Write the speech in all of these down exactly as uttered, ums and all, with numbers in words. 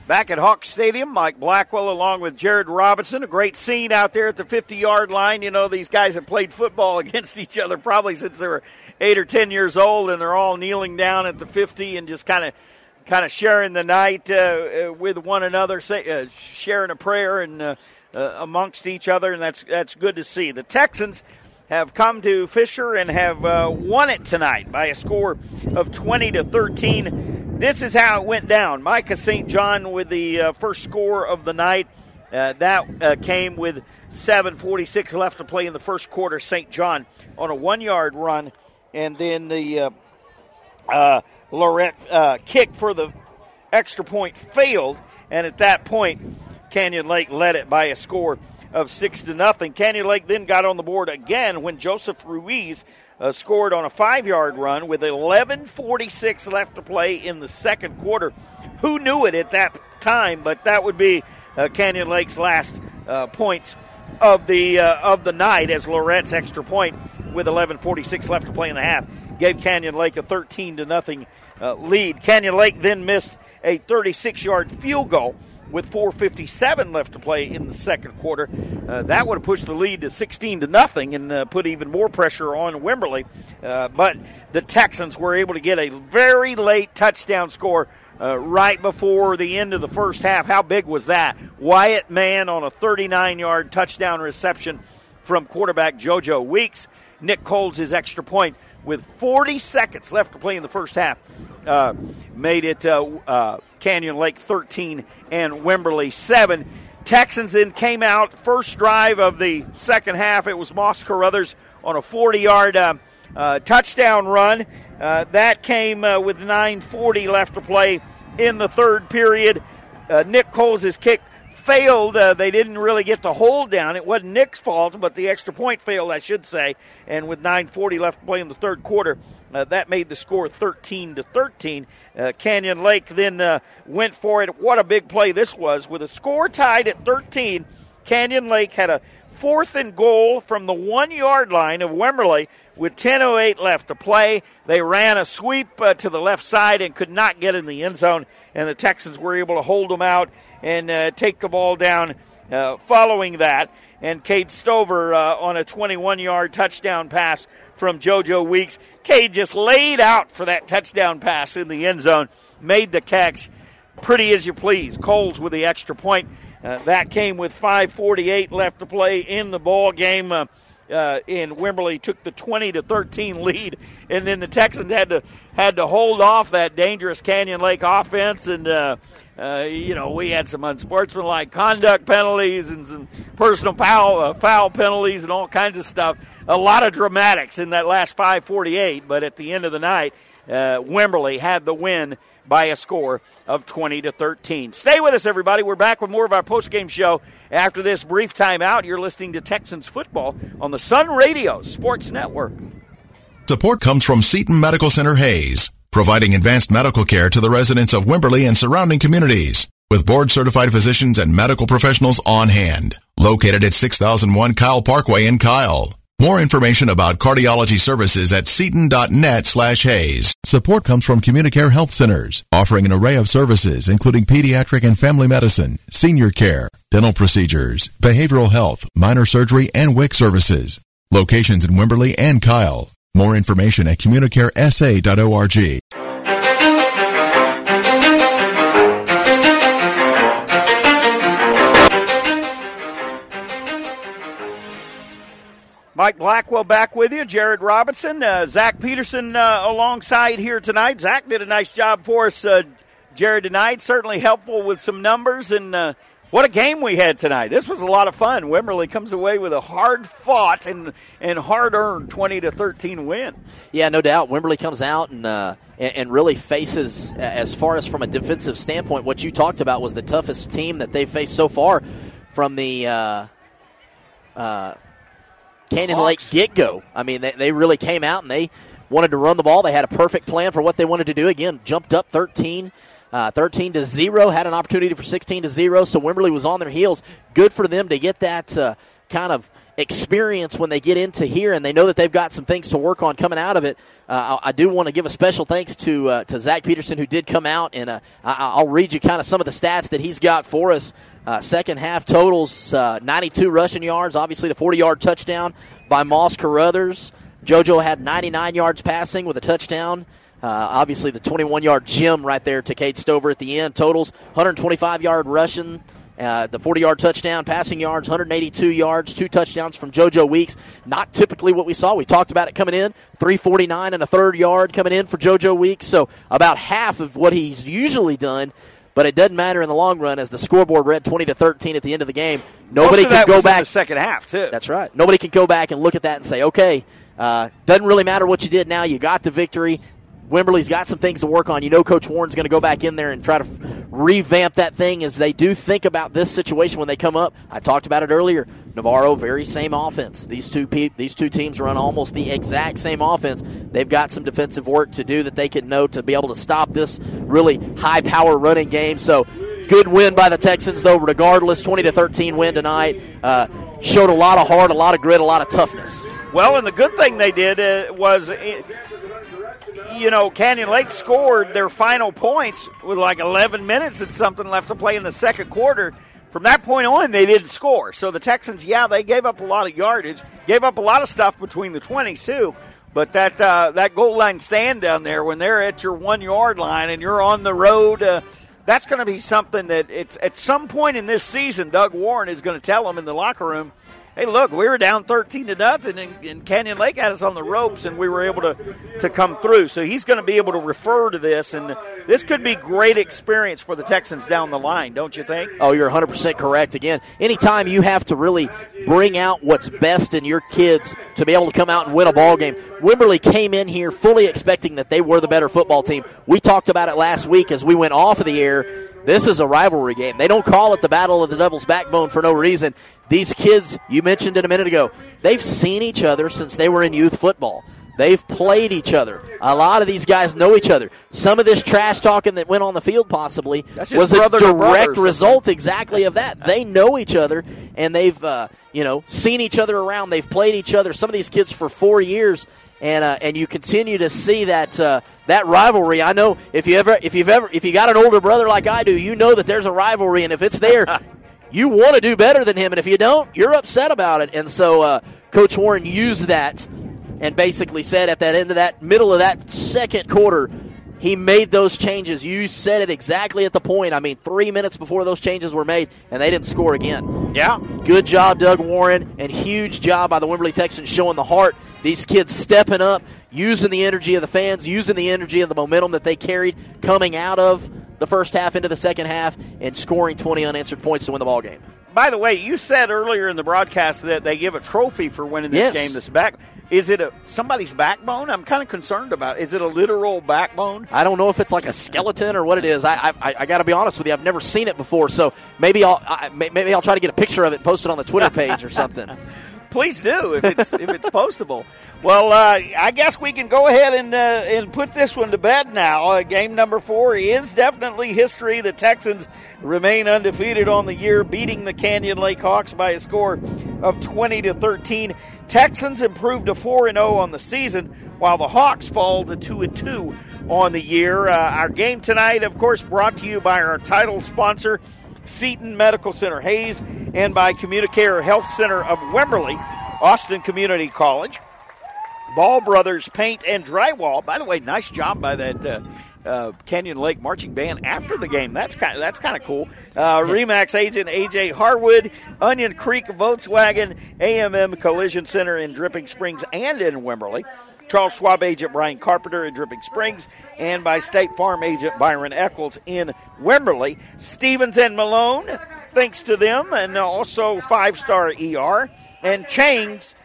Back at Hawk Stadium, Mike Blackwell along with Jared Robinson. A great scene out there at the fifty-yard line. You know, these guys have played football against each other probably since they were eight or ten years old, and they're all kneeling down at the fifty and just kind of kind of sharing the night uh, with one another, say, uh, sharing a prayer and uh, uh, amongst each other, and that's that's good to see. The Texans have come to Fisher and have uh, won it tonight by a score of twenty to thirteen. This is how it went down. Micah Saint John with the uh, first score of the night. Uh, that uh, came with seven forty-six left to play in the first quarter. Saint John on a one-yard run, and then the uh, uh, Lorette uh, kick for the extra point failed, and at that point, Canyon Lake led it by a score of six to nothing. Canyon Lake then got on the board again when Joseph Ruiz uh, scored on a five-yard run with eleven forty-six left to play in the second quarter. Who knew it at that time? But that would be uh, Canyon Lake's last uh, points of the uh, of the night, as Lorette's extra point with eleven forty-six left to play in the half gave Canyon Lake a thirteen to nothing uh, lead. Canyon Lake then missed a thirty-six-yard field goal with four fifty-seven left to play in the second quarter. Uh, that would have pushed the lead to sixteen to nothing and uh, put even more pressure on Wimberley. Uh, but the Texans were able to get a very late touchdown score uh, right before the end of the first half. How big was that? Wyatt Mann on a thirty-nine-yard touchdown reception from quarterback JoJo Weeks. Nick Coles, his extra point with forty seconds left to play in the first half, uh, made it uh, uh, Canyon Lake thirteen and Wimberley seven. Texans then came out, first drive of the second half. It was Moss Carruthers on a forty-yard uh, uh, touchdown run. Uh, that came uh, with nine forty left to play in the third period. Uh, Nick Coles' kick failed. Uh, they didn't really get the hold down. It wasn't Nick's fault, but the extra point failed, I should say. And with nine forty left to play in the third quarter, uh, that made the score thirteen to thirteen. Uh, Canyon Lake then uh, went for it. What a big play this was. With a score tied at thirteen, Canyon Lake had a fourth and goal from the one-yard line of Wimberley with ten oh eight left to play. They ran a sweep uh, to the left side and could not get in the end zone, and the Texans were able to hold them out and uh, take the ball down uh, following that. And Cade Stover uh, on a twenty-one-yard touchdown pass from JoJo Weeks. Cade just laid out for that touchdown pass in the end zone, made the catch pretty as you please. Coles with the extra point. Uh, that came with five forty-eight left to play in the ball game. Uh, uh, and Wimberley took the twenty to thirteen lead, and then the Texans had to had to hold off that dangerous Canyon Lake offense. And uh, uh, you know, we had some unsportsmanlike conduct penalties and some personal foul uh, foul penalties and all kinds of stuff. A lot of dramatics in that last five forty-eight, but at the end of the night, uh, Wimberley had the win by a score of twenty to thirteen. Stay with us, everybody. We're back with more of our postgame show after this brief timeout. You're listening to Texans football on the Sun Radio Sports Network. Support comes from Seton Medical Center Hayes, providing advanced medical care to the residents of Wimberley and surrounding communities, with board-certified physicians and medical professionals on hand. Located at six thousand one Kyle Parkway in Kyle. More information about cardiology services at seton.net slash Hayes. Support comes from Communicare Health Centers, offering an array of services including pediatric and family medicine, senior care, dental procedures, behavioral health, minor surgery, and W I C services. Locations in Wimberley and Kyle. More information at communicare s a dot org. Mike Blackwell back with you. Jared Robinson, uh, Zach Peterson uh, alongside here tonight. Zach did a nice job for us, uh, Jared, tonight. Certainly helpful with some numbers. And uh, what a game we had tonight. This was a lot of fun. Wimberley comes away with a hard-fought and, and hard-earned twenty to thirteen win. Yeah, no doubt. Wimberley comes out and, uh, and, and really faces, as far as from a defensive standpoint, what you talked about was the toughest team that they've faced so far from the uh, – uh, Canyon Lake get-go. I mean, they, they really came out and they wanted to run the ball. They had a perfect plan for what they wanted to do. Again, jumped up thirteen, uh, thirteen to zero, had an opportunity for sixteen to zero, so Wimberley was on their heels. Good for them to get that uh, kind of experience when they get into here, and they know that they've got some things to work on coming out of it. Uh, I, I do want to give a special thanks to uh, to Zach Peterson, who did come out, and uh, I, I'll read you kind of some of the stats that he's got for us. Uh, second half totals, uh, ninety-two rushing yards, obviously the forty-yard touchdown by Moss Carruthers. JoJo had ninety-nine yards passing with a touchdown. Uh, obviously the twenty-one-yard gem right there to Cade Stover at the end. Totals, one twenty-five-yard rushing. Uh, the forty-yard touchdown, passing yards, one eighty-two yards, two touchdowns from JoJo Weeks. Not typically what we saw. We talked about it coming in. three forty-nine and a third yard coming in for JoJo Weeks. So about half of what he's usually done. But it doesn't matter in the long run, as the scoreboard read twenty to thirteen at the end of the game. Nobody Most of can that go was back. In the second half too. That's right. Nobody can go back and look at that and say, okay, uh, doesn't really matter what you did now. You got the victory. Wimberley's got some things to work on. You know Coach Warren's going to go back in there and try to f- revamp that thing as they do think about this situation when they come up. I talked about it earlier. Navarro, very same offense. These two pe- these two teams run almost the exact same offense. They've got some defensive work to do that they can know to be able to stop this really high-power running game. So good win by the Texans, though, regardless. twenty to thirteen win tonight. Uh, showed a lot of heart, a lot of grit, a lot of toughness. Well, and the good thing they did uh, was... It, You know, Canyon Lake scored their final points with like eleven minutes and something left to play in the second quarter. From that point on, they didn't score. So the Texans, yeah, they gave up a lot of yardage, gave up a lot of stuff between the twenties too. But that uh, that goal line stand down there, when they're at your one-yard line and you're on the road, uh, that's going to be something that it's at some point in this season, Doug Warren is going to tell them in the locker room, hey, look, we were down thirteen to nothing, and, and Canyon Lake had us on the ropes, and we were able to, to come through. So he's going to be able to refer to this, and this could be great experience for the Texans down the line, don't you think? Oh, you're one hundred percent correct. Again, anytime you have to really bring out what's best in your kids to be able to come out and win a ball game. Wimberley came in here fully expecting that they were the better football team. We talked about it last week as we went off of the air. This is a rivalry game. They don't call it the Battle of the Devil's Backbone for no reason. These kids, you mentioned it a minute ago, they've seen each other since they were in youth football. They've played each other. A lot of these guys know each other. Some of this trash talking that went on the field possibly was a direct result exactly of that. They know each other, and they've uh, you know seen each other around. They've played each other, some of these kids, for four years. And uh, and you continue to see that uh, that rivalry. I know if you ever if you've ever if you got an older brother like I do, you know that there's a rivalry, and if it's there, you want to do better than him, and if you don't, you're upset about it. And so uh, Coach Warren used that and basically said at that end of that middle of that second quarter, he made those changes. You said it exactly at the point. I mean, three minutes before those changes were made, and they didn't score again. Yeah. Good job, Doug Warren, and huge job by the Wimberley Texans showing the heart. These kids stepping up, using the energy of the fans, using the energy of the momentum that they carried coming out of the first half into the second half, and scoring twenty unanswered points to win the ball game. By the way, you said earlier in the broadcast that they give a trophy for winning this yes. game. This back is it a somebody's backbone? I'm kind of concerned about it. Is it a literal backbone? I don't know if it's like a skeleton or what it is. I I, I got to be honest with you. I've never seen it before, so maybe I'll I, maybe I'll try to get a picture of it and post it on the Twitter page or something. Please do if it's if it's postable. Well, uh, I guess we can go ahead and uh, and put this one to bed now. Uh, game number four is definitely history. The Texans remain undefeated on the year, beating the Canyon Lake Hawks by a score of twenty to thirteen. Texans improved to four and oh on the season, while the Hawks fall to two and two on the year. Uh, our game tonight, of course, brought to you by our title sponsor, Seton Medical Center Hayes, and by Communicare Health Center of Wimberley, Austin Community College, Ball Brothers Paint and Drywall. By the way, nice job by that uh, uh, Canyon Lake Marching Band after the game. That's kind of, that's kind of cool. Uh, Remax agent A J Harwood, Onion Creek Volkswagen, A M M Collision Center in Dripping Springs and in Wimberley, Charles Schwab agent Brian Carpenter in Dripping Springs, and by State Farm agent Byron Eccles in Wimberley. Stevens and Malone, thanks to them, and also Five Star E R, and Chang's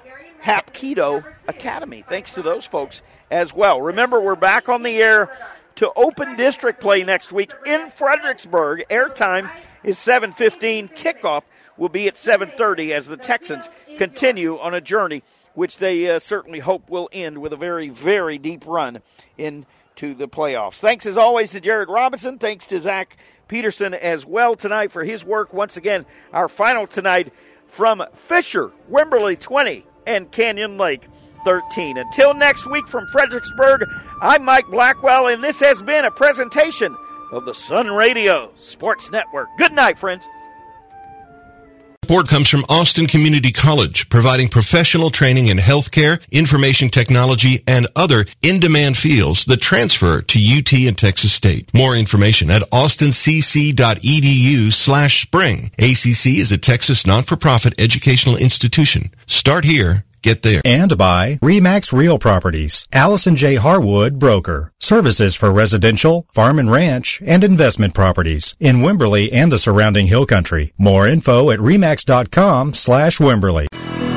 Hapkido Academy. Thanks to those folks as well. Remember, we're back on the air to open district play next week in Fredericksburg. Airtime is seven fifteen. Kickoff will be at seven thirty as the Texans continue on a journey which they uh, certainly hope will end with a very, very deep run into the playoffs. Thanks, as always, to Jared Robinson. Thanks to Zach Peterson as well tonight for his work. Once again, our final tonight from Fisher, Wimberley twenty, and Canyon Lake thirteen. Until next week from Fredericksburg, I'm Mike Blackwell, and this has been a presentation of the Sun Radio Sports Network. Good night, friends. Support comes from Austin Community College, providing professional training in healthcare, information technology, and other in-demand fields that transfer to U T and Texas State. More information at austincc.edu slash spring. A C C is a Texas not-for-profit educational institution. Start here. Get there. And by RE/MAX Real Properties. Allison J. Harwood, broker. Services for residential, farm and ranch, and investment properties in Wimberley and the surrounding hill country. More info at remax.com slash Wimberley.